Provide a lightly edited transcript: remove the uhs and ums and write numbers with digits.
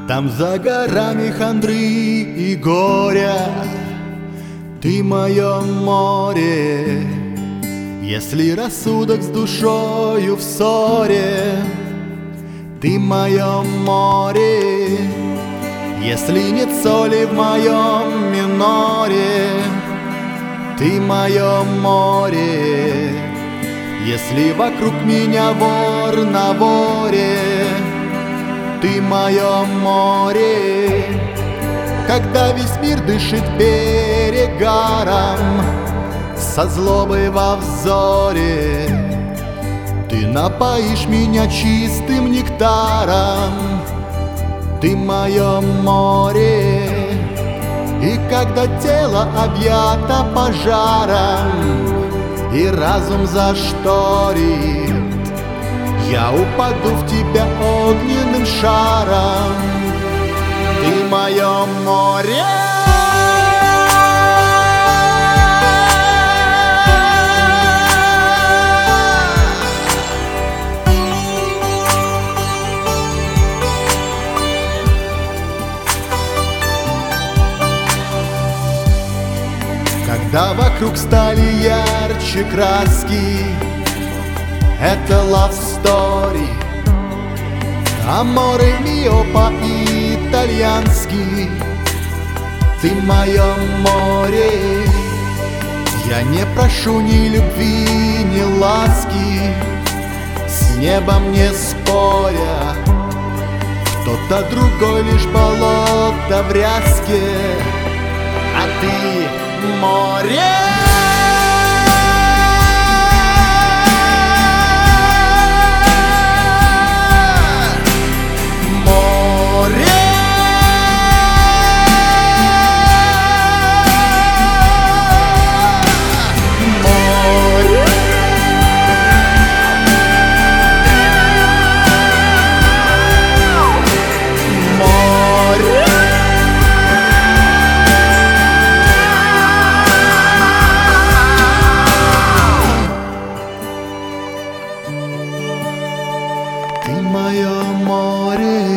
Там за горами хандры и горя ты мое море. Если рассудок с душою в ссоре, ты мое море. Если нет соли в моем миноре, ты мое море. Если вокруг меня вор на воре, ты мое море. Когда весь мир дышит перегаром, со злобой во взоре, ты напоишь меня чистым нектаром, ты мое море. И когда тело объято пожаром и разум зашторит, я упаду в тебя огненным шаром, ты мое море. Когда вокруг стали ярче краски, это love story, аморе мио по-итальянски, ты мое море. Я не прошу ни любви, ни ласки, с небом не споря, кто-то другой лишь болото в ряске, а ты море. Ты мое море.